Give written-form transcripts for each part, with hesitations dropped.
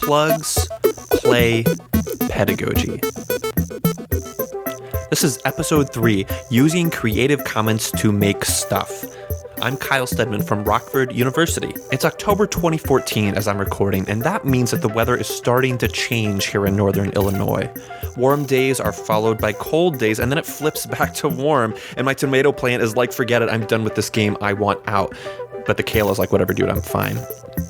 Plugs, Play, Pedagogy. This is episode 3, Using Creative Commons to Make Stuff. I'm Kyle Stedman from Rockford University. It's October 2014 as I'm recording, and that means that the weather is starting to change here in northern Illinois. Warm days are followed by cold days, and then it flips back to warm, and my tomato plant is like, forget it, I'm done with this game, I want out. But the kale is like, whatever, dude, I'm fine.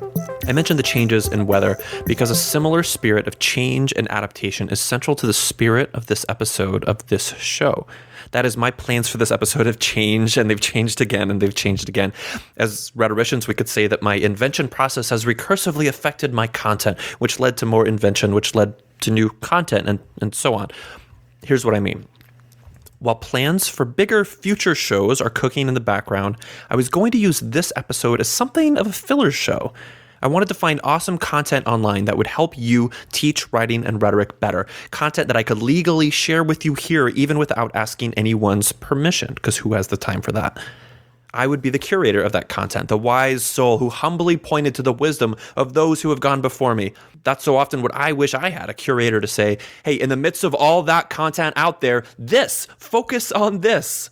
I mentioned the changes in weather because a similar spirit of change and adaptation is central to the spirit of this episode of this show. That is, my plans for this episode have changed, and they've changed again, and they've changed again. As rhetoricians, we could say that my invention process has recursively affected my content, which led to more invention, which led to new content, and so on. Here's what I mean. While plans for bigger future shows are cooking in the background, I was going to use this episode as something of a filler show. I wanted to find awesome content online that would help you teach writing and rhetoric better. Content that I could legally share with you here, even without asking anyone's permission, because who has the time for that? I would be the curator of that content, the wise soul who humbly pointed to the wisdom of those who have gone before me. That's so often what I wish I had, a curator to say, hey, in the midst of all that content out there, focus on this.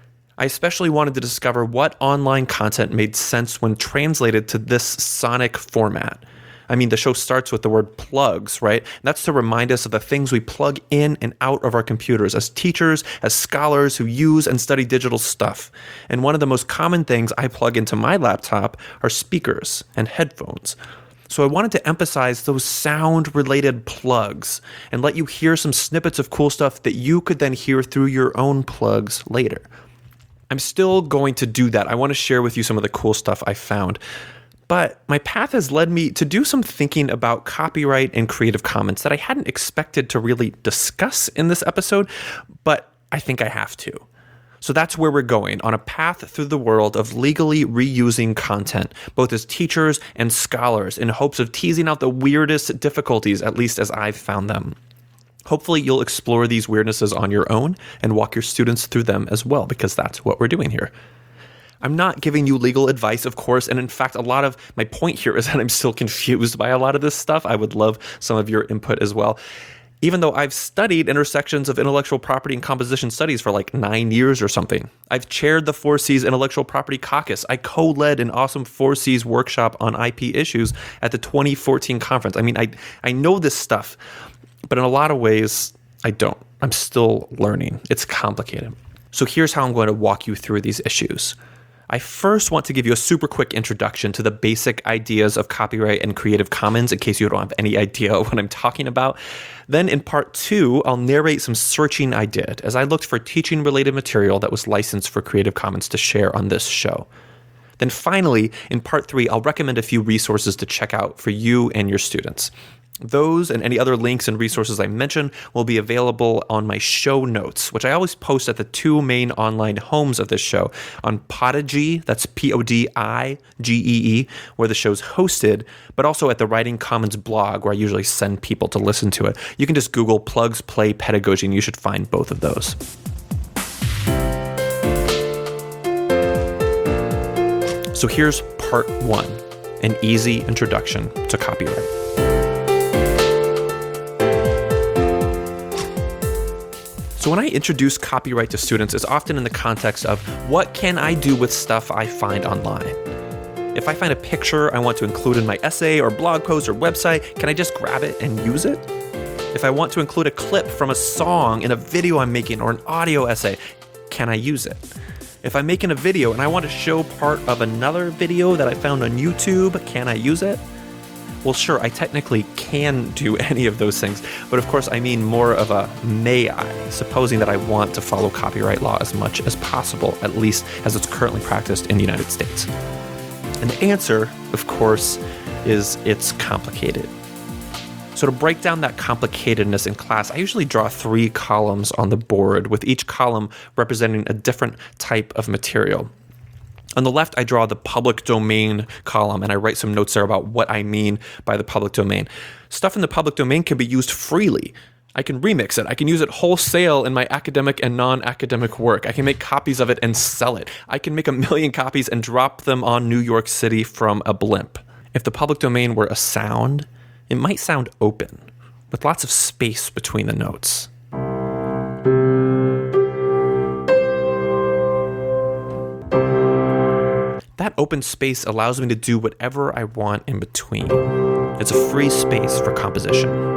I especially wanted to discover what online content made sense when translated to this sonic format. I mean, the show starts with the word plugs, right? And that's to remind us of the things we plug in and out of our computers as teachers, as scholars who use and study digital stuff. And one of the most common things I plug into my laptop are speakers and headphones. So I wanted to emphasize those sound-related plugs and let you hear some snippets of cool stuff that you could then hear through your own plugs later. I'm still going to do that. I want to share with you some of the cool stuff I found. But my path has led me to do some thinking about copyright and Creative Commons that I hadn't expected to really discuss in this episode, but I think I have to. So that's where we're going, on a path through the world of legally reusing content, both as teachers and scholars, in hopes of teasing out the weirdest difficulties, at least as I've found them. Hopefully you'll explore these weirdnesses on your own and walk your students through them as well, because that's what we're doing here. I'm not giving you legal advice, of course, and in fact, a lot of my point here is that I'm still confused by a lot of this stuff. I would love some of your input as well. Even though I've studied intersections of intellectual property and composition studies for like 9 years or something. I've chaired the 4Cs Intellectual Property Caucus. I co-led an awesome 4Cs workshop on IP issues at the 2014 conference. I mean, I know this stuff, but in a lot of ways, I don't. I'm still learning. It's complicated. So here's how I'm going to walk you through these issues. I first want to give you a super quick introduction to the basic ideas of copyright and Creative Commons in case you don't have any idea what I'm talking about. Then in part 2, I'll narrate some searching I did as I looked for teaching-related material that was licensed for Creative Commons to share on this show. Then finally, in part 3, I'll recommend a few resources to check out for you and your students. Those and any other links and resources I mention will be available on my show notes, which I always post at the 2 main online homes of this show, on Podigy, that's Podigee, where the show's hosted, but also at the Writing Commons blog, where I usually send people to listen to it. You can just Google Plugs, Play, Pedagogy, and you should find both of those. So here's part 1, an easy introduction to copyright. So when I introduce copyright to students, it's often in the context of what can I do with stuff I find online? If I find a picture I want to include in my essay or blog post or website, can I just grab it and use it? If I want to include a clip from a song in a video I'm making or an audio essay, can I use it? If I'm making a video and I want to show part of another video that I found on YouTube, can I use it? Well, sure, I technically can do any of those things, but of course I mean more of a may I, supposing that I want to follow copyright law as much as possible, at least as it's currently practiced in the United States. And the answer, of course, is it's complicated. So to break down that complicatedness in class, I usually draw 3 columns on the board, with each column representing a different type of material. On the left, I draw the public domain column, and I write some notes there about what I mean by the public domain. Stuff in the public domain can be used freely. I can remix it. I can use it wholesale in my academic and non-academic work. I can make copies of it and sell it. I can make 1 million copies and drop them on New York City from a blimp. If the public domain were a sound, it might sound open, with lots of space between the notes. That open space allows me to do whatever I want in between. It's a free space for composition.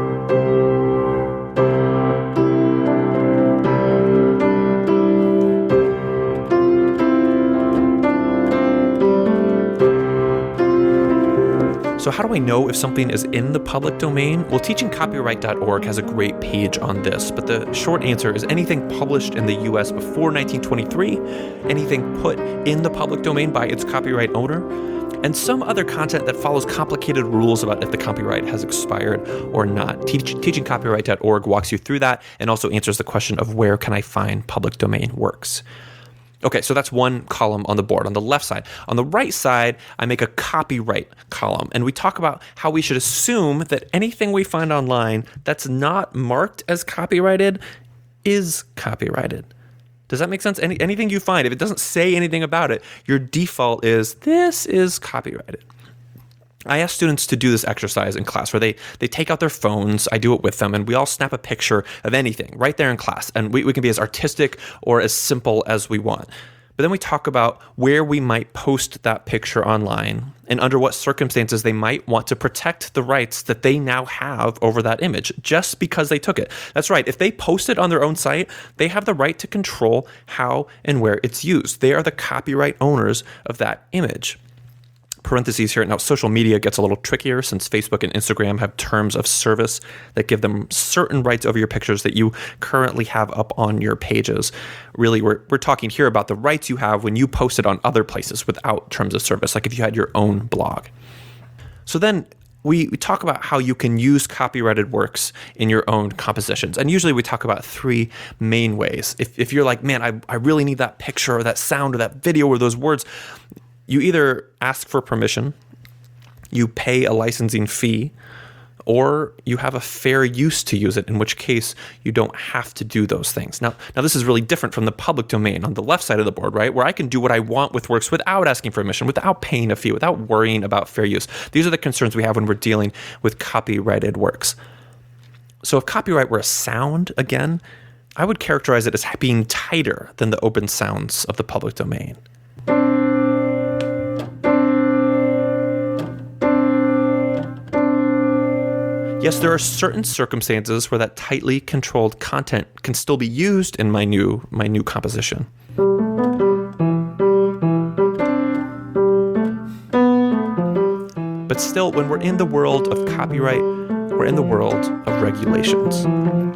So how do I know if something is in the public domain? Well, teachingcopyright.org has a great page on this, but the short answer is anything published in the US before 1923, anything put in the public domain by its copyright owner, and some other content that follows complicated rules about if the copyright has expired or not. Teachingcopyright.org walks you through that and also answers the question of where can I find public domain works. Okay, so that's one column on the board on the left side. On the right side, I make a copyright column, and we talk about how we should assume that anything we find online that's not marked as copyrighted is copyrighted. Does that make sense? Anything you find, if it doesn't say anything about it, your default is, this is copyrighted. I ask students to do this exercise in class where they take out their phones, I do it with them, and we all snap a picture of anything right there in class. And we can be as artistic or as simple as we want. But then we talk about where we might post that picture online and under what circumstances they might want to protect the rights that they now have over that image just because they took it. That's right. If they post it on their own site, they have the right to control how and where it's used. They are the copyright owners of that image. Parentheses here. Now, social media gets a little trickier since Facebook and Instagram have terms of service that give them certain rights over your pictures that you currently have up on your pages. Really, we're talking here about the rights you have when you post it on other places without terms of service, like if you had your own blog. So then we talk about how you can use copyrighted works in your own compositions. And usually we talk about three main ways. If you're like, man, I really need that picture or that sound or that video or those words, you either ask for permission, you pay a licensing fee, or you have a fair use to use it, in which case you don't have to do those things. Now this is really different from the public domain on the left side of the board, right? Where I can do what I want with works without asking for permission, without paying a fee, without worrying about fair use. These are the concerns we have when we're dealing with copyrighted works. So if copyright were a sound, again, I would characterize it as being tighter than the open sounds of the public domain. Yes, there are certain circumstances where that tightly controlled content can still be used in my new composition. But still, when we're in the world of copyright, we're in the world of regulations.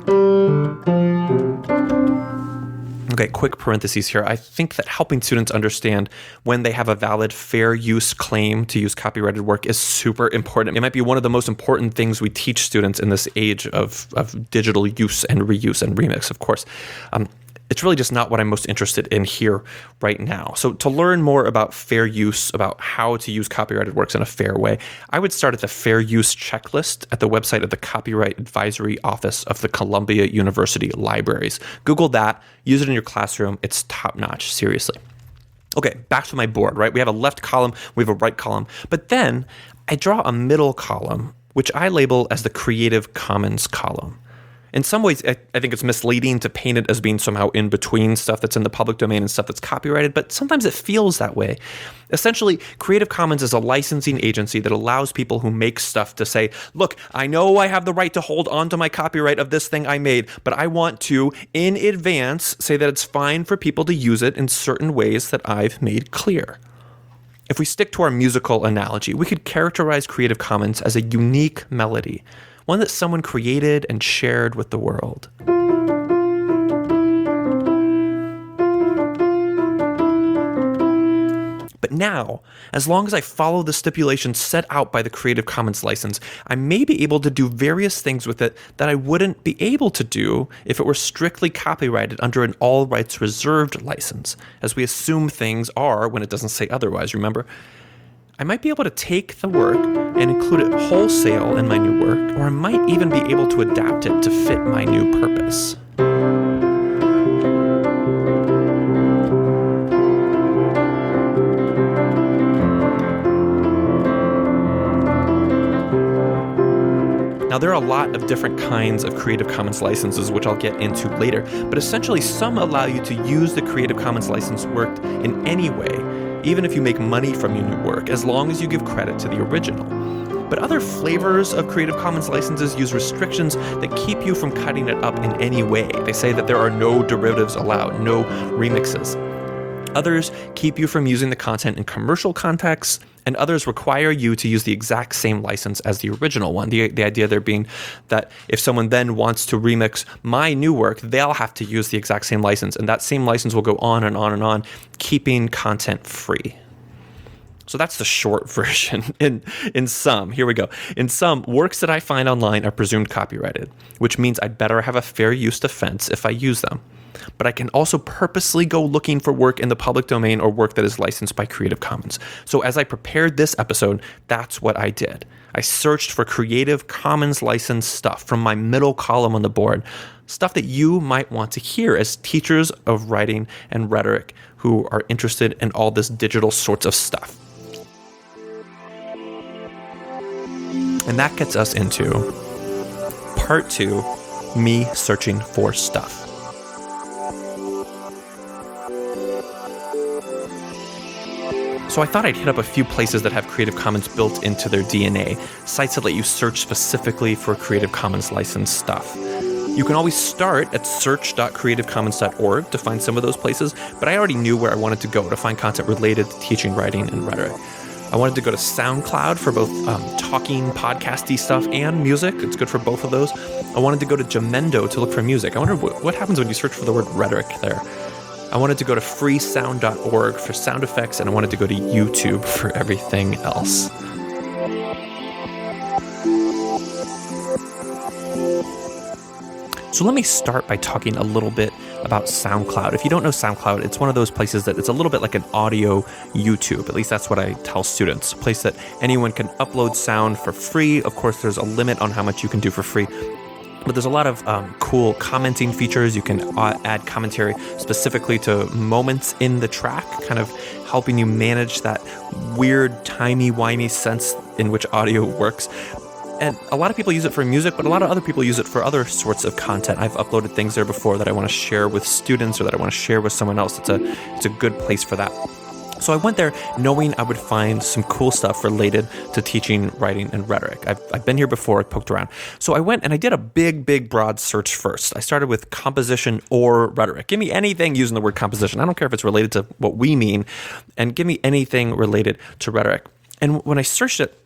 Okay, quick parentheses here. I think that helping students understand when they have a valid fair use claim to use copyrighted work is super important. It might be one of the most important things we teach students in this age of digital use and reuse and remix, of course. It's really just not what I'm most interested in here right now. So to learn more about fair use, about how to use copyrighted works in a fair way, I would start at the fair use checklist at the website of the Copyright Advisory Office of the Columbia University Libraries. Google that, use it in your classroom. It's top notch, seriously. Okay, back to my board, right? We have a left column, we have a right column, but then I draw a middle column, which I label as the Creative Commons column. In some ways, I think it's misleading to paint it as being somehow in between stuff that's in the public domain and stuff that's copyrighted, but sometimes it feels that way. Essentially, Creative Commons is a licensing agency that allows people who make stuff to say, look, I know I have the right to hold onto my copyright of this thing I made, but I want to, in advance, say that it's fine for people to use it in certain ways that I've made clear. If we stick to our musical analogy, we could characterize Creative Commons as a unique melody, one that someone created and shared with the world. But now, as long as I follow the stipulations set out by the Creative Commons license, I may be able to do various things with it that I wouldn't be able to do if it were strictly copyrighted under an all rights reserved license, as we assume things are when it doesn't say otherwise, remember? I might be able to take the work and include it wholesale in my new work, or I might even be able to adapt it to fit my new purpose. Now, there are a lot of different kinds of Creative Commons licenses, which I'll get into later, but essentially some allow you to use the Creative Commons license work in any way, even if you make money from your new work, as long as you give credit to the original. But other flavors of Creative Commons licenses use restrictions that keep you from cutting it up in any way. They say that there are no derivatives allowed, no remixes. Others keep you from using the content in commercial contexts, and others require you to use the exact same license as the original one. The idea there being that if someone then wants to remix my new work, they'll have to use the exact same license, and that same license will go on and on and on, keeping content free. So that's the short version. In sum, here we go. In sum, works that I find online are presumed copyrighted, which means I'd better have a fair use defense if I use them. But I can also purposely go looking for work in the public domain or work that is licensed by Creative Commons. So as I prepared this episode, that's what I did. I searched for Creative Commons licensed stuff from my middle column on the board, stuff that you might want to hear as teachers of writing and rhetoric who are interested in all this digital sorts of stuff. And that gets us into part 2, me searching for stuff. So I thought I'd hit up a few places that have Creative Commons built into their DNA, sites that let you search specifically for Creative Commons licensed stuff. You can always start at search.creativecommons.org to find some of those places, but I already knew where I wanted to go to find content related to teaching, writing, and rhetoric. I wanted to go to SoundCloud for both talking, podcasty stuff and music. It's good for both of those. I wanted to go to Jamendo to look for music. I wonder what happens when you search for the word rhetoric there. I wanted to go to freesound.org for sound effects, and I wanted to go to YouTube for everything else. So let me start by talking a little bit about SoundCloud. If you don't know SoundCloud, it's one of those places that it's a little bit like an audio YouTube. At least that's what I tell students. A place that anyone can upload sound for free. Of course, there's a limit on how much you can do for free. But there's a lot of cool commenting features. You can add commentary specifically to moments in the track, kind of helping you manage that weird, timey-wimey sense in which audio works. And a lot of people use it for music, but a lot of other people use it for other sorts of content. I've uploaded things there before that I want to share with students or that I want to share with someone else. It's a good place for that. So I went there knowing I would find some cool stuff related to teaching, writing, and rhetoric. I've been here before, I poked around. So I went and I did a big, broad search first. I started with composition or rhetoric. Give me anything using the word composition. I don't care if it's related to what we mean, and give me anything related to rhetoric. And when I searched it,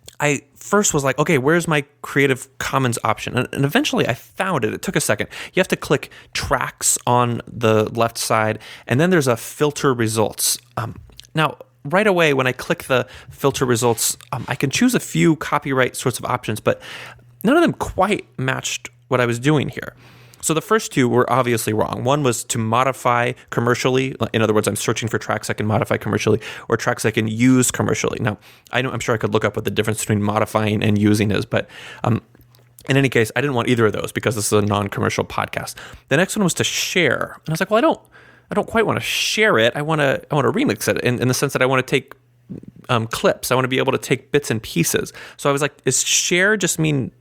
I first was like, okay, where's my Creative Commons option? And eventually I found it. It took a second. You have to click tracks on the left side, and then there's a filter results. Now, right away, when I click the filter results, I can choose a few copyright sorts of options, but none of them quite matched what I was doing here. So the first two were obviously wrong. One was to modify commercially. In other words, I'm searching for tracks I can modify commercially or tracks I can use commercially. Now, I'm sure I could look up what the difference between modifying and using is, but in any case, I didn't want either of those because this is a non-commercial podcast. The next one was to share. And I was like, well, I don't quite want to share it. I want to remix it in the sense that I want to take clips. I want to be able to take bits and pieces. So I was like, is share just mean,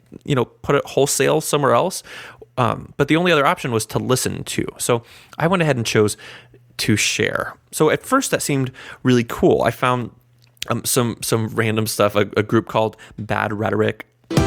put it wholesale somewhere else? But the only other option was to listen to. So I went ahead and chose to share. So at first that seemed really cool. I found some random stuff, a group called Bad Rhetoric.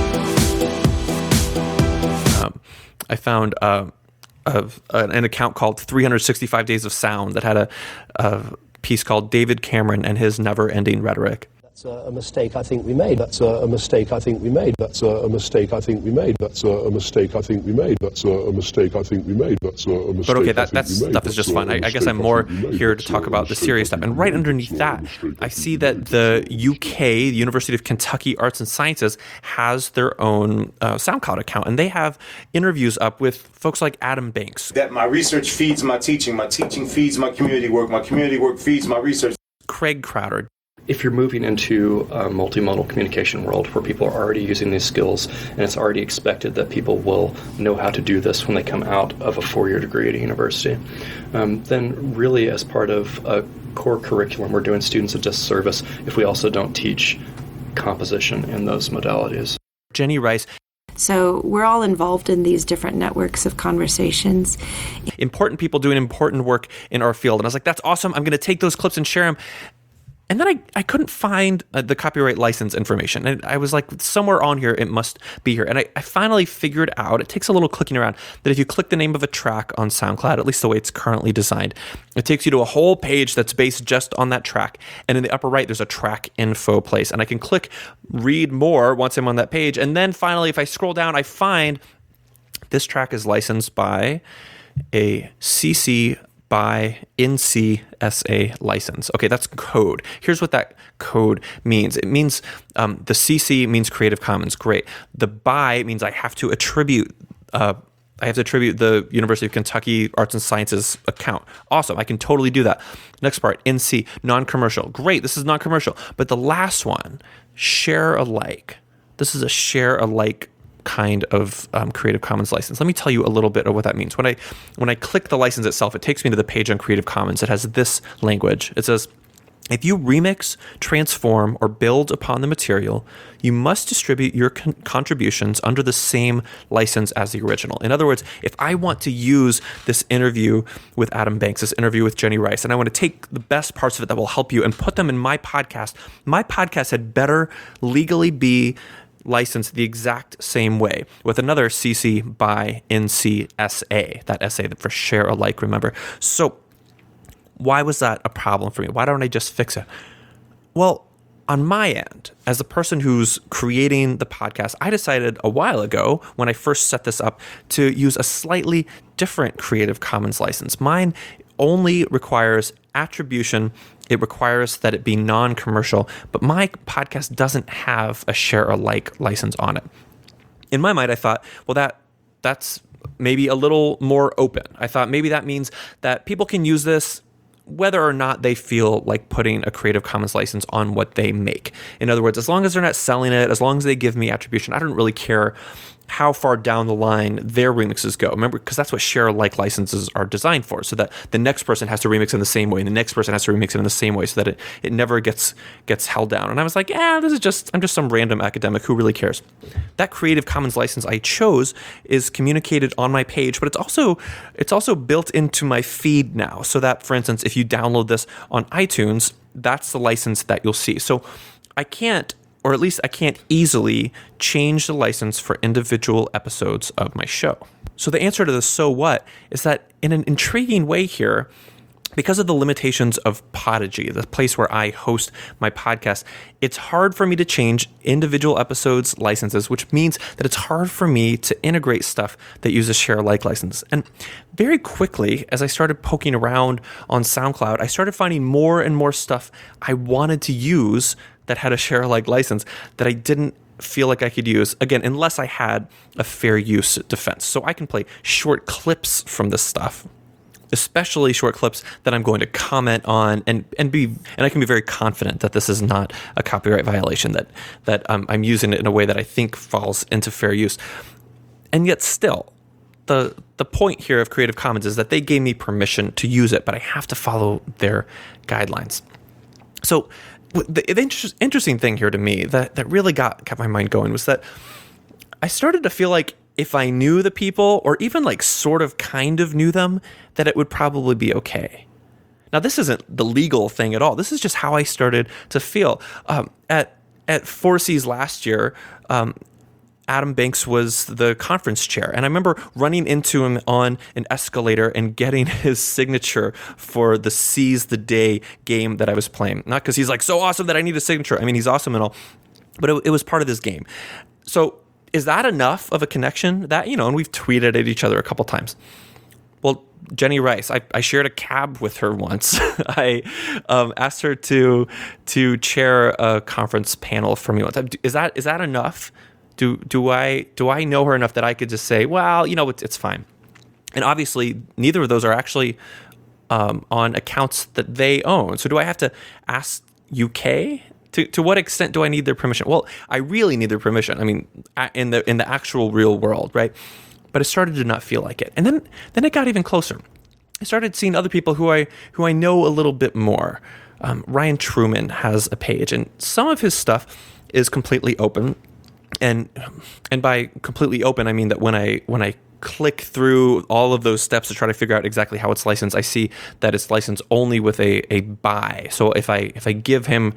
I found an account called 365 Days of Sound that had a piece called David Cameron and His Never-Ending Rhetoric. That's a mistake I think we made. That's a mistake I think we made. That's a mistake I think we made. That's a mistake I think we made. That's a mistake I think we made. That's a mistake. But okay, that stuff is just fun. I guess I'm more here to talk about the serious stuff. And right underneath that, I see that the UK, the University of Kentucky Arts and Sciences, has their own SoundCloud account, and they have interviews up with folks like Adam Banks. That my research feeds my teaching feeds my community work feeds my research. Craig Crowder. If you're moving into a multimodal communication world where people are already using these skills and it's already expected that people will know how to do this when they come out of a 4-year degree at a university, then really as part of a core curriculum, we're doing students a disservice if we also don't teach composition in those modalities. Jenny Rice. So we're all involved in these different networks of conversations. Important people doing important work in our field. And I was like, that's awesome. I'm going to take those clips and share them. And then I couldn't find the copyright license information. And I was like, somewhere on here, it must be here. And I finally figured out, it takes a little clicking around, that if you click the name of a track on SoundCloud, at least the way it's currently designed, it takes you to a whole page that's based just on that track. And in the upper right, there's a track info place. And I can click read more once I'm on that page. And then finally, if I scroll down, I find this track is licensed by a CC by NCSA license. Okay, that's code. Here's what that code means. It means the CC means Creative Commons. Great. The by means I have to attribute the University of Kentucky Arts and Sciences account. Awesome. I can totally do that. Next part, NC, non-commercial. Great. This is non-commercial. But the last one, share alike. This is a share alike kind of Creative Commons license. Let me tell you a little bit of what that means. When I click the license itself, it takes me to the page on Creative Commons. It has this language. It says, if you remix, transform, or build upon the material, you must distribute your contributions under the same license as the original. In other words, if I want to use this interview with Adam Banks, this interview with Jenny Rice, and I want to take the best parts of it that will help you and put them in my podcast had better legally be licensed the exact same way with another CC by NCSA, that SA for share alike, remember. So why was that a problem for me? Why don't I just fix it? Well, on my end, as the person who's creating the podcast, I decided a while ago when I first set this up to use a slightly different Creative Commons license. Mine only requires attribution. It requires that it be non-commercial, but my podcast doesn't have a share alike license on it. In my mind, I thought, well, that's maybe a little more open. I thought maybe that means that people can use this whether or not they feel like putting a Creative Commons license on what they make. In other words, as long as they're not selling it, as long as they give me attribution, I don't really care how far down the line their remixes go. Remember, because that's what share alike licenses are designed for, so that the next person has to remix in the same way, and the next person has to remix it in the same way, so that it never gets held down. And I was like, I'm just some random academic who really cares. That Creative Commons license I chose is communicated on my page, but it's also built into my feed now, so that, for instance, if you download this on iTunes, that's the license that you'll see. So I can't easily change the license for individual episodes of my show. So the answer to the so what is that in an intriguing way here, because of the limitations of Podigy, the place where I host my podcast, it's hard for me to change individual episodes licenses, which means that it's hard for me to integrate stuff that uses share alike license. And very quickly, as I started poking around on SoundCloud, I started finding more and more stuff I wanted to use that had a share alike license that I didn't feel like I could use, again, unless I had a fair use defense. So I can play short clips from this stuff, especially short clips that I'm going to comment on and I can be very confident that this is not a copyright violation, that I'm using it in a way that I think falls into fair use. And yet still, the point here of Creative Commons is that they gave me permission to use it, but I have to follow their guidelines. So the interesting thing here to me that really got my mind going was that I started to feel like if I knew the people, or even like sort of kind of knew them, that it would probably be okay. Now, this isn't the legal thing at all. This is just how I started to feel. At 4Cs last year, Adam Banks was the conference chair, and I remember running into him on an escalator and getting his signature for the Seize the Day game that I was playing. Not because he's like so awesome that I need a signature. I mean, he's awesome and all, but it was part of this game. So is that enough of a connection? That, and we've tweeted at each other a couple times. Well, Jenny Rice, I shared a cab with her once. I asked her to chair a conference panel for me once. Is that enough? Do I know her enough that I could just say, well, it's fine? And obviously, neither of those are actually on accounts that they own. So do I have to ask UK? To what extent do I need their permission? Well, I really need their permission. I mean, in the actual real world, right? But it started to not feel like it. And then it got even closer. I started seeing other people who I know a little bit more. Ryan Truman has a page, and some of his stuff is completely open. And by completely open, I mean that when I click through all of those steps to try to figure out exactly how it's licensed, I see that it's licensed only with a buy. So if I give him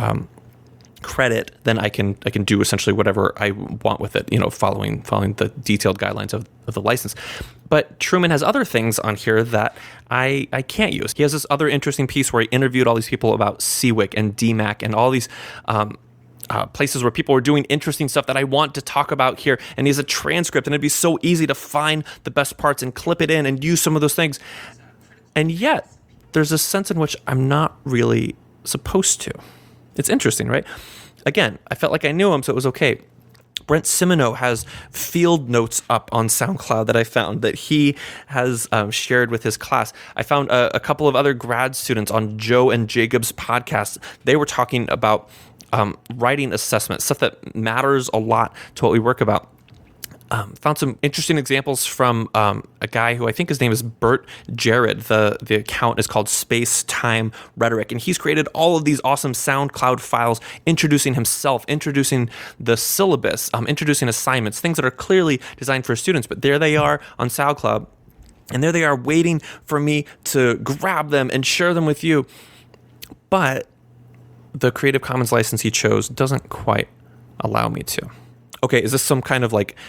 credit, then I can do essentially whatever I want with it, following the detailed guidelines of the license. But Truman has other things on here that I can't use. He has this other interesting piece where he interviewed all these people about CWIC and DMAC and all these places where people are doing interesting stuff that I want to talk about here. And he has a transcript, and it'd be so easy to find the best parts and clip it in and use some of those things. And yet, there's a sense in which I'm not really supposed to. It's interesting, right? Again, I felt like I knew him, so it was okay. Brent Simoneau has field notes up on SoundCloud that I found that he has shared with his class. I found a couple of other grad students on Joe and Jacob's podcast. They were talking about writing assessment, stuff that matters a lot to what we work about. Found some interesting examples from a guy who I think his name is Bert Jared. The account is called Space Time Rhetoric, and he's created all of these awesome SoundCloud files introducing himself, introducing the syllabus, introducing assignments, things that are clearly designed for students. But there they are on SoundCloud, and there they are waiting for me to grab them and share them with you. But the Creative Commons license he chose doesn't quite allow me to. Okay, is this some kind of like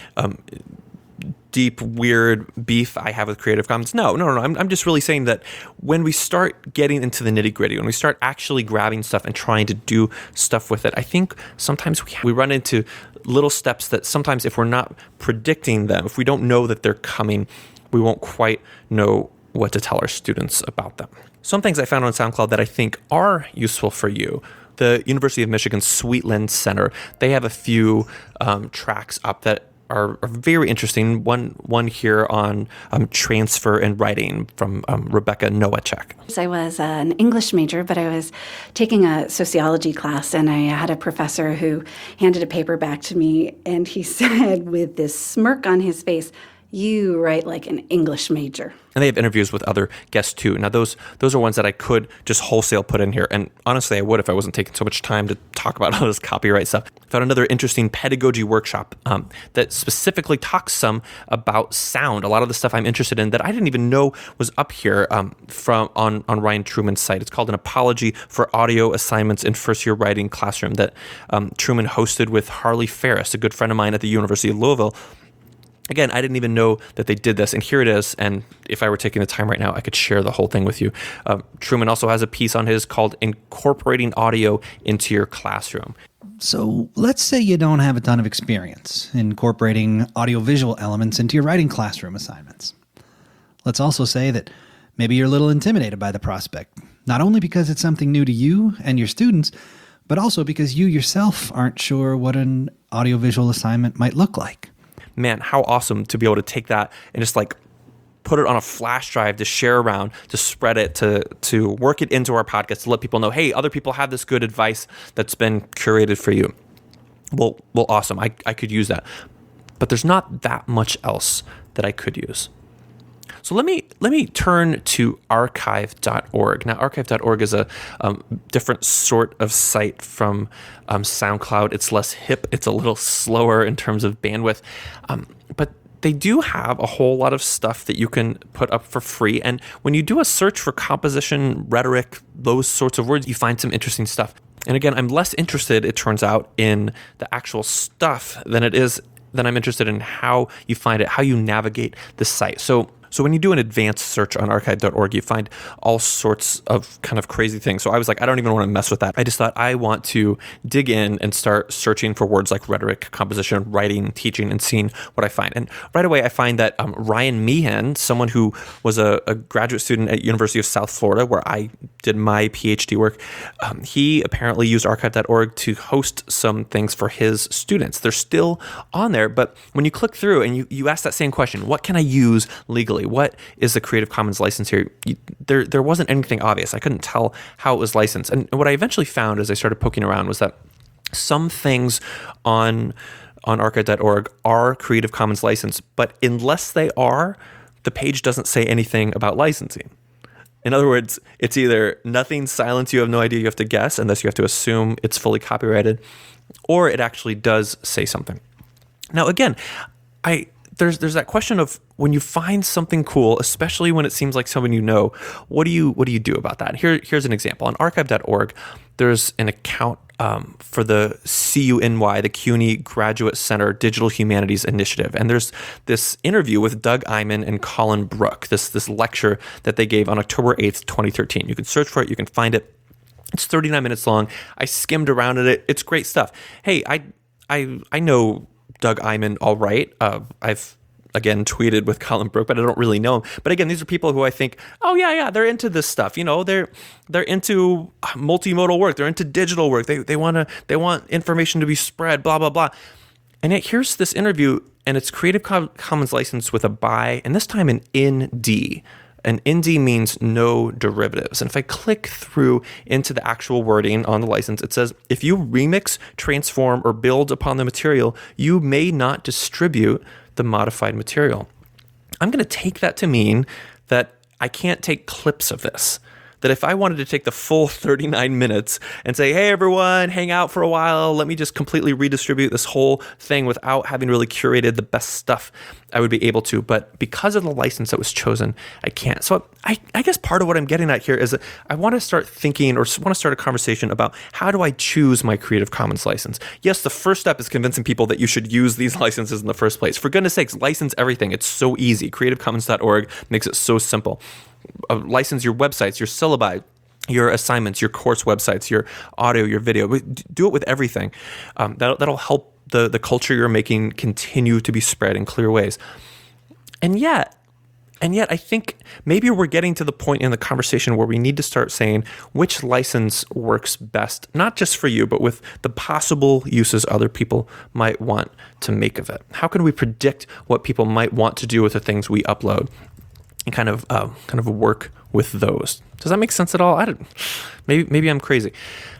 deep, weird beef I have with Creative Commons? No. I'm just really saying that when we start getting into the nitty gritty, when we start actually grabbing stuff and trying to do stuff with it, I think sometimes we run into little steps that sometimes if we're not predicting them, if we don't know that they're coming, we won't quite know what to tell our students about them. Some things I found on SoundCloud that I think are useful for you. The University of Michigan Sweetland Center, they have a few tracks up that are very interesting. One here on transfer and writing from Rebecca Nowacek. I was an English major, but I was taking a sociology class, and I had a professor who handed a paper back to me, and he said with this smirk on his face, "You write like an English major." And they have interviews with other guests too. Now those are ones that I could just wholesale put in here. And honestly, I would if I wasn't taking so much time to talk about all this copyright stuff. Found another interesting pedagogy workshop that specifically talks some about sound. A lot of the stuff I'm interested in that I didn't even know was up here on Ryan Truman's site. It's called An Apology for Audio Assignments in First Year Writing Classroom that Truman hosted with Harley Ferris, a good friend of mine at the University of Louisville. Again, I didn't even know that they did this, and here it is. And if I were taking the time right now, I could share the whole thing with you. Truman also has a piece on his called Incorporating Audio into Your Classroom. So let's say you don't have a ton of experience incorporating audiovisual elements into your writing classroom assignments. Let's also say that maybe you're a little intimidated by the prospect, not only because it's something new to you and your students, but also because you yourself aren't sure what an audiovisual assignment might look like. Man, how awesome to be able to take that and just like put it on a flash drive to share around, to spread it, to work it into our podcast, to let people know, hey, other people have this good advice that's been curated for you. Well, awesome. I could use that. But there's not that much else that I could use. So let me turn to archive.org. Now, archive.org is a different sort of site from SoundCloud. It's less hip. It's a little slower in terms of bandwidth. But they do have a whole lot of stuff that you can put up for free. And when you do a search for composition, rhetoric, those sorts of words, you find some interesting stuff. And again, I'm less interested, it turns out, in the actual stuff than I'm interested in how you find it, how you navigate the site. So when you do an advanced search on archive.org, you find all sorts of kind of crazy things. So I was like, I don't even want to mess with that. I just thought I want to dig in and start searching for words like rhetoric, composition, writing, teaching, and seeing what I find. And right away, I find that Ryan Meehan, someone who was a graduate student at University of South Florida, where I did my PhD work, he apparently used archive.org to host some things for his students. They're still on there, but when you click through and you ask that same question, what can I use legally? What is the Creative Commons license here? There wasn't anything obvious. I couldn't tell how it was licensed. And what I eventually found as I started poking around was that some things on archive.org are Creative Commons licensed, but unless they are, the page doesn't say anything about licensing. In other words, it's either nothing, silence, you have no idea, you have to guess, and thus you have to assume it's fully copyrighted, or it actually does say something. Now, again, there's that question of when you find something cool, especially when it seems like someone you know, what do you do about that? Here's an example. On archive.org, there's an account for the CUNY, the CUNY Graduate Center Digital Humanities Initiative. And there's this interview with Doug Eyman and Colin Brook, this lecture that they gave on October 8th, 2013. You can search for it. You can find it. It's 39 minutes long. I skimmed around at it. It's great stuff. Hey, I know Doug Eyman all right. I've again tweeted with Colin Brook, but I don't really know him. But again, these are people who I think, oh yeah, they're into this stuff. You know, they're into multimodal work. They're into digital work. They want information to be spread. Blah blah blah. And yet here's this interview, and it's Creative Commons license with a BY, and this time an ND. An ND means no derivatives. And if I click through into the actual wording on the license, it says, if you remix, transform, or build upon the material, you may not distribute the modified material. I'm going to take that to mean that I can't take clips of this. That if I wanted to take the full 39 minutes and say, hey, everyone, hang out for a while, let me just completely redistribute this whole thing without having really curated the best stuff, I would be able to. But because of the license that was chosen, I can't. So I guess part of what I'm getting at here is that I want to start thinking or want to start a conversation about how do I choose my Creative Commons license? Yes, the first step is convincing people that you should use these licenses in the first place. For goodness sakes, license everything. It's so easy. CreativeCommons.org makes it so simple. License your websites, your syllabi, your assignments, your course websites, your audio, your video. Do it with everything. That'll help the culture you're making continue to be spread in clear ways. And yet, I think maybe we're getting to the point in the conversation where we need to start saying which license works best, not just for you, but with the possible uses other people might want to make of it. How can we predict what people might want to do with the things we upload? And kind of work with those. Does that make sense at all? Maybe I'm crazy.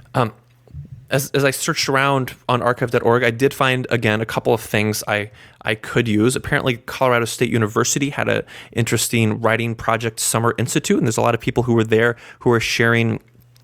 As I searched around on archive.org, I did find, again, a couple of things I could use. Apparently, Colorado State University had an interesting writing project summer institute, and there's a lot of people who were there who are sharing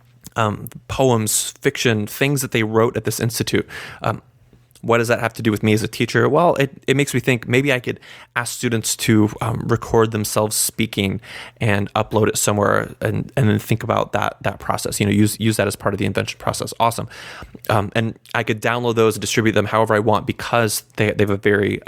poems, fiction, things that they wrote at this institute. What does that have to do with me as a teacher? Well, it makes me think maybe I could ask students to record themselves speaking and upload it somewhere and then think about that process. You know, use that as part of the invention process. Awesome. And I could download those and distribute them however I want because they have a very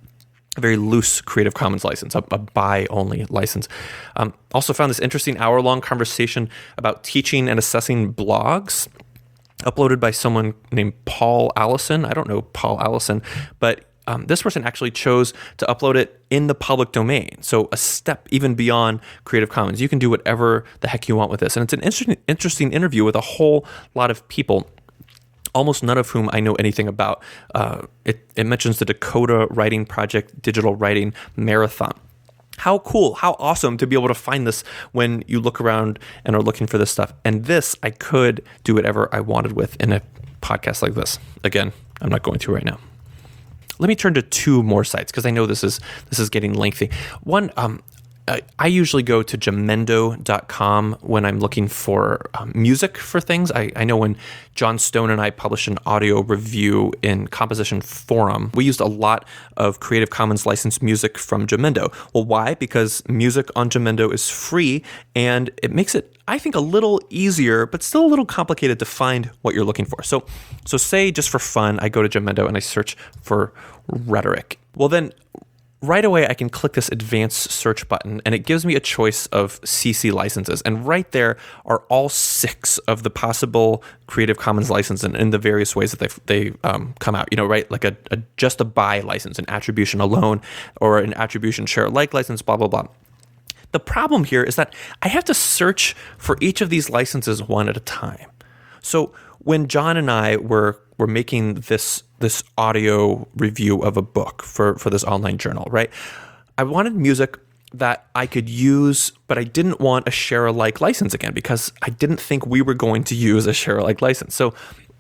loose Creative Commons license, a buy-only license. Also found this interesting hour-long conversation about teaching and assessing blogs, uploaded by someone named Paul Allison. I don't know Paul Allison, but this person actually chose to upload it in the public domain. So a step even beyond Creative Commons. You can do whatever the heck you want with this. And it's an interesting interview with a whole lot of people, almost none of whom I know anything about. It mentions the Dakota Writing Project Digital Writing Marathon. How cool, how awesome to be able to find this when you look around and are looking for this stuff. And this, I could do whatever I wanted with in a podcast like this. Again, I'm not going to right now. Let me turn to two more sites because I know this is getting lengthy. One, I usually go to Jamendo.com when I'm looking for music for things. I know when John Stone and I published an audio review in Composition Forum, we used a lot of Creative Commons licensed music from Jamendo. Well, why? Because music on Jamendo is free, and it makes it, I think, a little easier, but still a little complicated to find what you're looking for. So say, just for fun, I go to Jamendo and I search for rhetoric. Well, then right away, I can click this advanced search button, and it gives me a choice of CC licenses. And right there are all 6 of the possible Creative Commons licenses in the various ways that they come out. You know, right? Like just a buy license, an attribution alone, or an attribution share alike license, blah, blah, blah. The problem here is that I have to search for each of these licenses one at a time. So when John and I were making this audio review of a book for this online journal, right? I wanted music that I could use, but I didn't want a share-alike license again because I didn't think we were going to use a share-alike license. So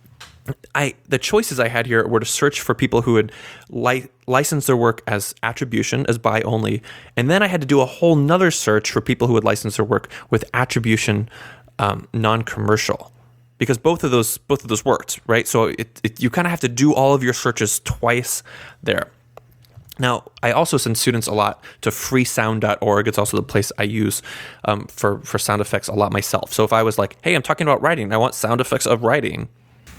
the choices I had here were to search for people who had licensed their work as attribution, as buy only, and then I had to do a whole nother search for people who had licensed their work with attribution non-commercial. because both of those worked, right? So you kind of have to do all of your searches twice there. Now, I also send students a lot to freesound.org. It's also the place I use for sound effects a lot myself. So if I was like, hey, I'm talking about writing, I want sound effects of writing,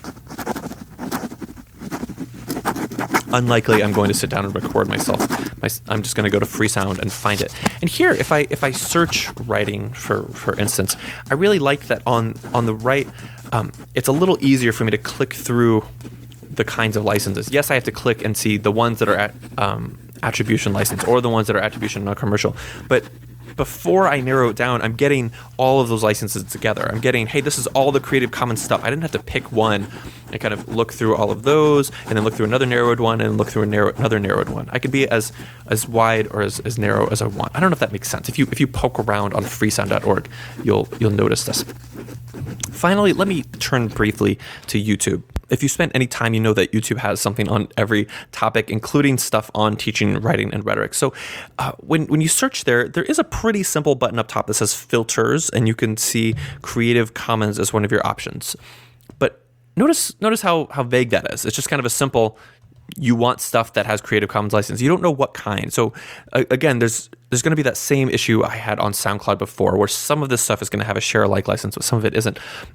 unlikely I'm going to sit down and record myself. I'm just going to go to Freesound and find it. And here, if I search writing, for instance, I really like that on the right, it's a little easier for me to click through the kinds of licenses. Yes, I have to click and see the ones that are at attribution license or the ones that are attribution non-commercial. But before I narrow it down, I'm getting all of those licenses together. I'm getting, hey, this is all the Creative Commons stuff. I didn't have to pick one and kind of look through all of those and then look through another narrowed one and look through another narrowed one. I could be as wide or as narrow as I want. I don't know if that makes sense. If you poke around on freesound.org, you'll notice this. Finally, let me turn briefly to YouTube. If you spent any time, you know that YouTube has something on every topic, including stuff on teaching, writing, and rhetoric. So when you search there is a pretty simple button up top that says filters, and you can see Creative Commons as one of your options. But notice how vague that is. It's just kind of a simple, you want stuff that has Creative Commons license. You don't know what kind. So again, there's going to be that same issue I had on SoundCloud before, where some of this stuff is going to have a share alike license, but some of it isn't.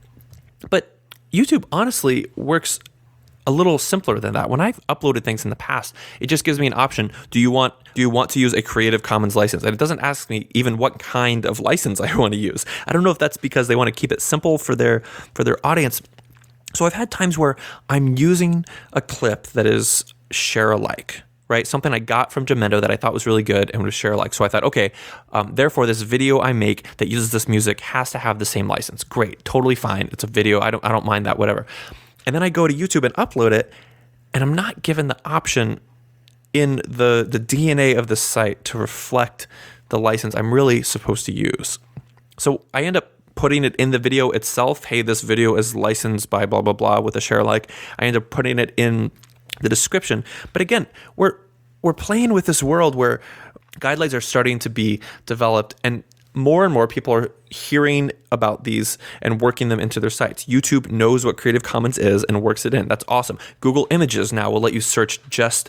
But YouTube honestly works a little simpler than that. When I've uploaded things in the past, it just gives me an option. Do you want to use a Creative Commons license? And it doesn't ask me even what kind of license I want to use. I don't know if that's because they want to keep it simple for their audience. So I've had times where I'm using a clip that is share alike, right? Something I got from Jamendo that I thought was really good and was share alike. So I thought, okay, therefore this video I make that uses this music has to have the same license. Great, totally fine. It's a video. I don't mind that, whatever. And then I go to YouTube and upload it, and I'm not given the option in the DNA of the site to reflect the license I'm really supposed to use. So I end up putting it in the video itself. Hey, this video is licensed by blah, blah, blah with a share alike. I end up putting it in the description. But again, we're playing with this world where guidelines are starting to be developed, and more people are hearing about these and working them into their sites. YouTube knows what Creative Commons is and works it in. That's awesome. Google Images now will let you search just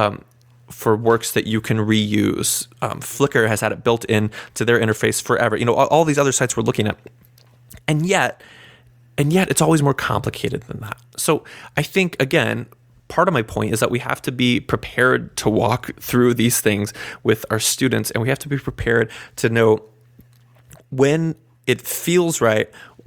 for works that you can reuse. Flickr has had it built in to their interface forever. All these other sites we're looking at. And yet it's always more complicated than that. So I think, again, part of my point is that we have to be prepared to walk through these things with our students, and we have to be prepared to know when it feels right,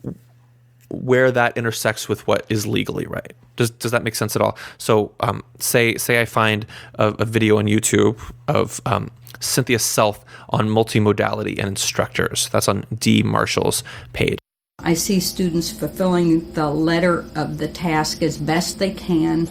where that intersects with what is legally right. Does that make sense at all? So say I find a video on YouTube of Cynthia Self on multimodality and instructors. That's on Dee Marshall's page. I see students fulfilling the letter of the task as best they can,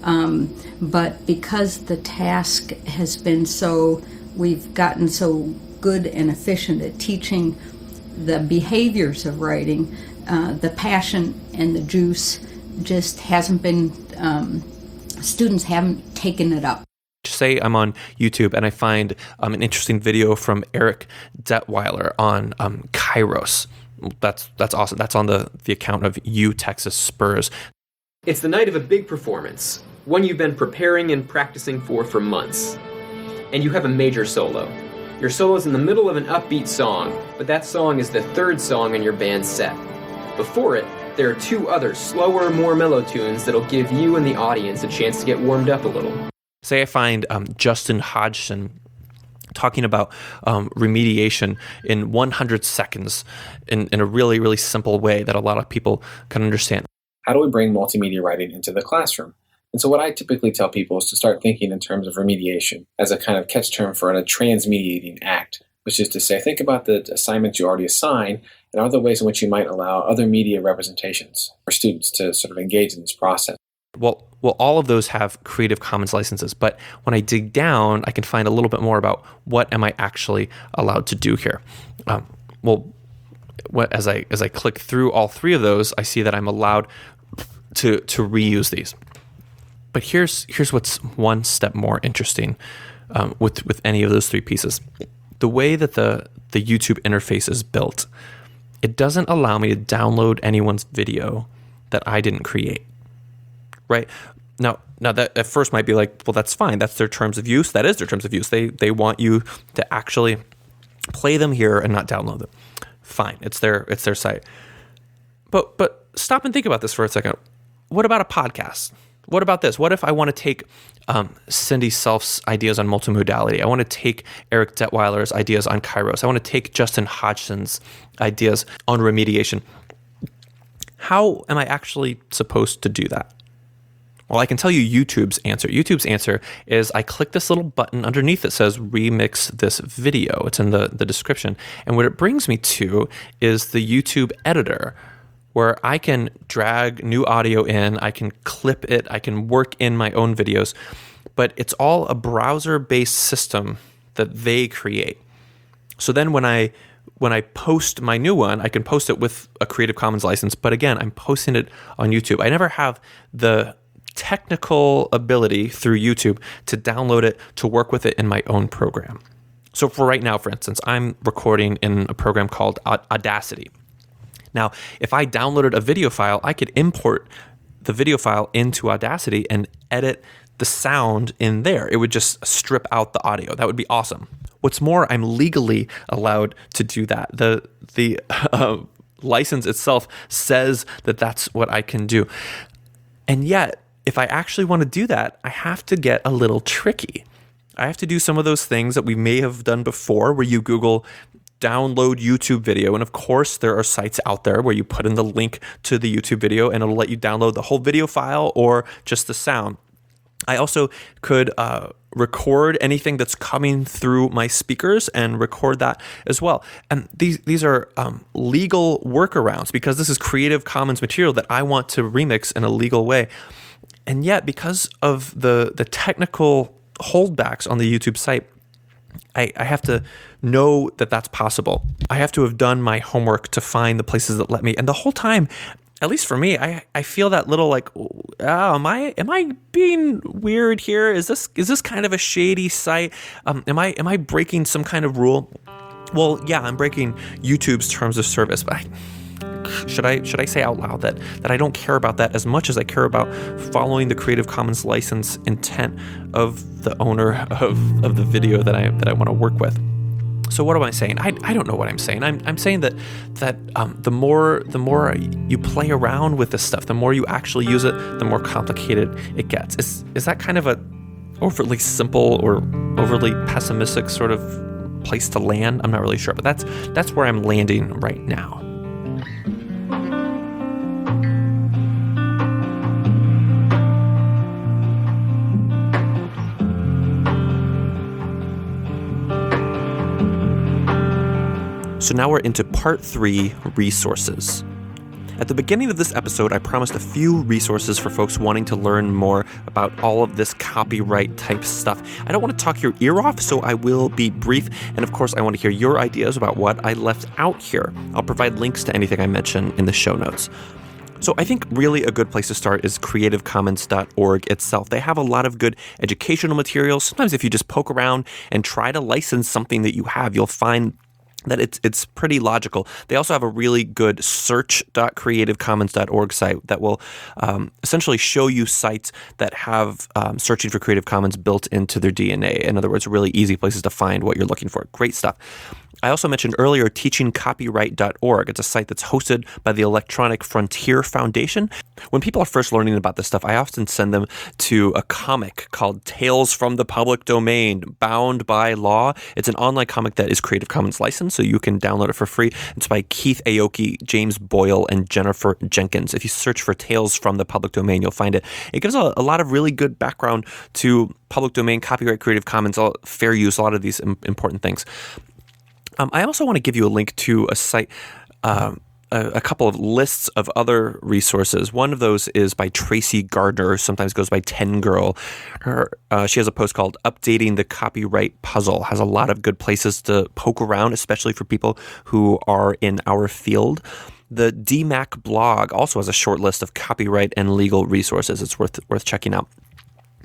but because the task has been we've gotten so good and efficient at teaching the behaviors of writing, the passion and the juice just hasn't been, students haven't taken it up. Say I'm on YouTube and I find an interesting video from Eric Detweiler on Kairos. That's awesome. That's on the account of Texas Spurs. It's the night of a big performance, one you've been preparing and practicing for months. And you have a major solo. Your solo's in the middle of an upbeat song, but that song is the third song in your band's set. Before it, there are two other slower, more mellow tunes that'll give you and the audience a chance to get warmed up a little. Say I find Justin Hodgson talking about remediation in 100 seconds in a really, really simple way that a lot of people can understand. How do we bring multimedia writing into the classroom? And so what I typically tell people is to start thinking in terms of remediation as a kind of catch term for a transmediating act, which is to say, think about the assignments you already assign and are there ways in which you might allow other media representations for students to sort of engage in this process. Well, all of those have Creative Commons licenses, but when I dig down, I can find a little bit more about what am I actually allowed to do here. As I click through all three of those, I see that I'm allowed to reuse these. But here's what's one step more interesting with any of those three pieces. The way that the YouTube interface is built, it doesn't allow me to download anyone's video that I didn't create, right? Now that at first might be like, well, that's fine. That's their terms of use. That is their terms of use. They want you to actually play them here and not download them. Fine, it's their site. But stop and think about this for a second. What about a podcast? What about this? What if I want to take Cindy Self's ideas on multimodality? I want to take Eric Detweiler's ideas on Kairos. I want to take Justin Hodgson's ideas on remediation. How am I actually supposed to do that? Well, I can tell you YouTube's answer. YouTube's answer is I click this little button underneath that says remix this video. It's in the description. And what it brings me to is the YouTube editor, where I can drag new audio in, I can clip it, I can work in my own videos, but it's all a browser-based system that they create. So then when I post my new one, I can post it with a Creative Commons license, but again, I'm posting it on YouTube. I never have the technical ability through YouTube to download it, to work with it in my own program. So for right now, for instance, I'm recording in a program called Audacity. Now, if I downloaded a video file, I could import the video file into Audacity and edit the sound in there. It would just strip out the audio. That would be awesome. What's more, I'm legally allowed to do that. The license itself says that that's what I can do. And yet, if I actually want to do that, I have to get a little tricky. I have to do some of those things that we may have done before, where you Google download YouTube video. And of course, there are sites out there where you put in the link to the YouTube video and it'll let you download the whole video file or just the sound. I also could record anything that's coming through my speakers and record that as well. And these are legal workarounds because this is Creative Commons material that I want to remix in a legal way. And yet, because of the technical holdbacks on the YouTube site, I have to know that that's possible. I have to have done my homework to find the places that let me. And the whole time, at least for me, I feel that little like, oh, am I being weird here? Is this kind of a shady site? Am I breaking some kind of rule? Well, yeah, I'm breaking YouTube's terms of service, but should I say out loud that I don't care about that as much as I care about following the Creative Commons license intent of the owner of the video that I want to work with? So what am I saying? I don't know what I'm saying. I'm saying that the more you play around with this stuff, the more you actually use it, the more complicated it gets. Is that kind of a overly simple or overly pessimistic sort of place to land? I'm not really sure, but that's where I'm landing right now. So now we're into part 3, resources. At the beginning of this episode, I promised a few resources for folks wanting to learn more about all of this copyright type stuff. I don't want to talk your ear off, so I will be brief. And of course, I want to hear your ideas about what I left out here. I'll provide links to anything I mention in the show notes. So I think really a good place to start is creativecommons.org itself. They have a lot of good educational materials. Sometimes if you just poke around and try to license something that you have, you'll find that it's pretty logical. They also have a really good search.creativecommons.org site that will essentially show you sites that have searching for Creative Commons built into their DNA. In other words, really easy places to find what you're looking for. Great stuff. I also mentioned earlier teachingcopyright.org. It's a site that's hosted by the Electronic Frontier Foundation. When people are first learning about this stuff, I often send them to a comic called Tales from the Public Domain, Bound by Law. It's an online comic that is Creative Commons licensed, so you can download it for free. It's by Keith Aoki, James Boyle, and Jennifer Jenkins. If you search for Tales from the Public Domain, you'll find it. It gives a lot of really good background to public domain, copyright, Creative Commons, fair use, a lot of these important things. I also want to give you a link to a site, a couple of lists of other resources. One of those is by Tracy Gardner, sometimes goes by 10 Girl. She has a post called Updating the Copyright Puzzle. Has a lot of good places to poke around, especially for people who are in our field. The DMAC blog also has a short list of copyright and legal resources. It's worth checking out.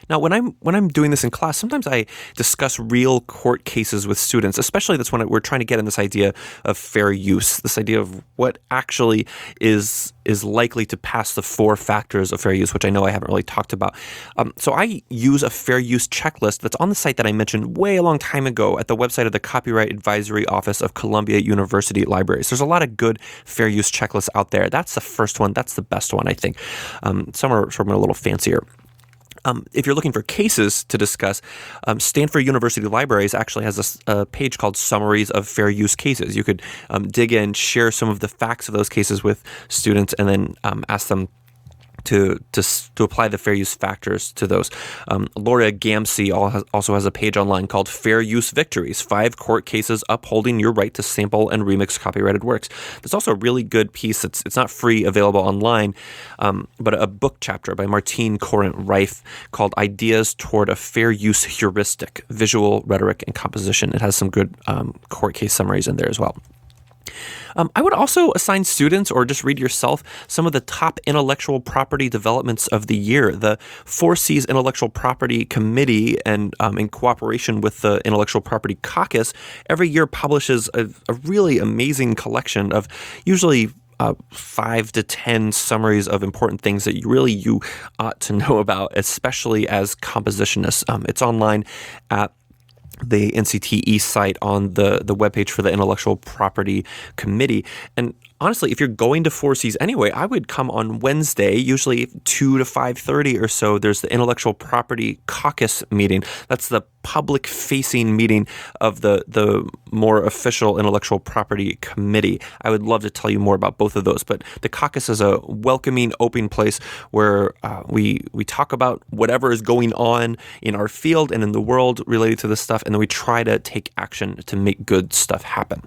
Now, when I'm doing this in class, sometimes I discuss real court cases with students, especially that's when we're trying to get in this idea of fair use, this idea of what actually is likely to pass the 4 factors of fair use, which I know I haven't really talked about. So I use a fair use checklist that's on the site that I mentioned way a long time ago at the website of the Copyright Advisory Office of Columbia University Libraries. There's a lot of good fair use checklists out there. That's the first one. That's the best one, I think. Some are sort of a little fancier. If you're looking for cases to discuss, Stanford University Libraries actually has a page called Summaries of Fair Use Cases. You could dig in, share some of the facts of those cases with students, and then ask them to apply the fair use factors to those. Laura Gamsey also has a page online called Fair Use Victories, 5 court cases upholding your right to sample and remix copyrighted works. There's also a really good piece. It's not free, available online, but a book chapter by Martine Corinth-Reif called Ideas Toward a Fair Use Heuristic, Visual, Rhetoric, and Composition. It has some good court case summaries in there as well. I would also assign students, or just read yourself, some of the top intellectual property developments of the year. The 4Cs Intellectual Property Committee, and in cooperation with the Intellectual Property Caucus, every year publishes a really amazing collection of usually 5 to 10 summaries of important things that you ought to know about, especially as compositionists. It's online at the NCTE site on the webpage for the Intellectual Property Committee. And honestly, if you're going to 4Cs anyway, I would come on Wednesday, usually 2 to 5:30 or so. There's the Intellectual Property Caucus meeting. That's the public-facing meeting of the more official Intellectual Property Committee. I would love to tell you more about both of those, but the caucus is a welcoming, open place where we talk about whatever is going on in our field and in the world related to this stuff, and then we try to take action to make good stuff happen.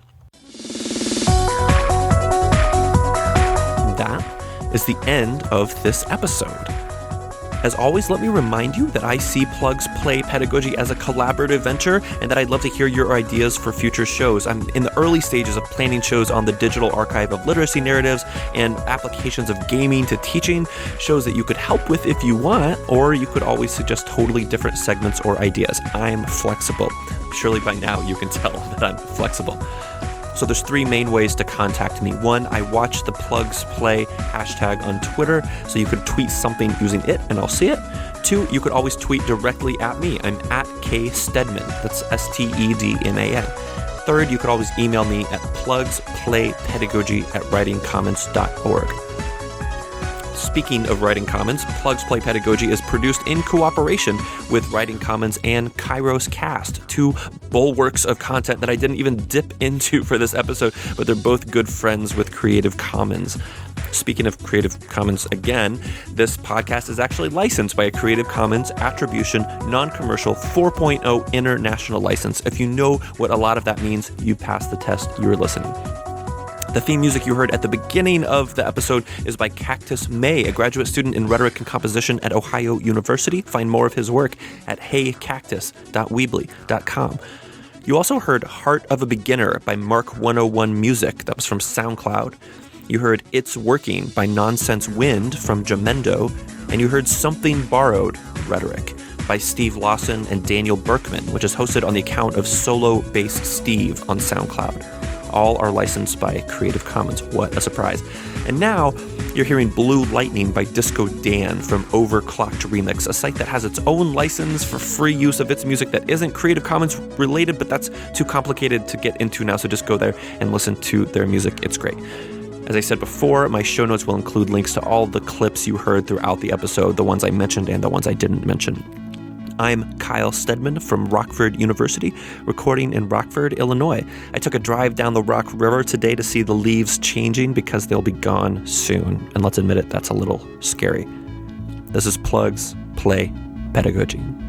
That is the end of this episode. As always, let me remind you that I see Plugs Play Pedagogy as a collaborative venture, and that I'd love to hear your ideas for future shows. I'm in the early stages of planning shows on the Digital Archive of Literacy Narratives and applications of gaming to teaching, shows that you could help with if you want, or you could always suggest totally different segments or ideas. I'm flexible. Surely by now you can tell that I'm flexible. So there's 3 main ways to contact me. 1, I watch the Plugs Play hashtag on Twitter, so you could tweet something using it and I'll see it. 2, you could always tweet directly at me. I'm at K Stedman. That's STEDMAN. 3rd, you could always email me at plugsplaypedagogy@writingcommons.org. Speaking of Writing Commons, Plugs Play Pedagogy is produced in cooperation with Writing Commons and Kairos Cast, 2 bulwarks of content that I didn't even dip into for this episode, but they're both good friends with Creative Commons. Speaking of Creative Commons again, this podcast is actually licensed by a Creative Commons Attribution Non-Commercial 4.0 International License. If you know what a lot of that means, you passed the test, you're listening. The theme music you heard at the beginning of the episode is by Cactus May, a graduate student in rhetoric and composition at Ohio University. Find more of his work at heycactus.weebly.com. You also heard Heart of a Beginner by Mark 101 Music. That was from SoundCloud. You heard It's Working by Nonsense Wind from Jamendo. And you heard Something Borrowed, Rhetoric, by Steve Lawson and Daniel Berkman, which is hosted on the account of Solo Bass Steve on SoundCloud. All are licensed by Creative Commons. What a surprise. And now you're hearing Blue Lightning by Disco Dan from Overclocked Remix, a site that has its own license for free use of its music that isn't Creative Commons related, but that's too complicated to get into now, so just go there and listen to their music. It's great. As I said before, my show notes will include links to all the clips you heard throughout the episode, the ones I mentioned and the ones I didn't mention. I'm Kyle Stedman from Rockford University, recording in Rockford, Illinois. I took a drive down the Rock River today to see the leaves changing because they'll be gone soon. And let's admit it, that's a little scary. This is Plugs Play Pedagogy.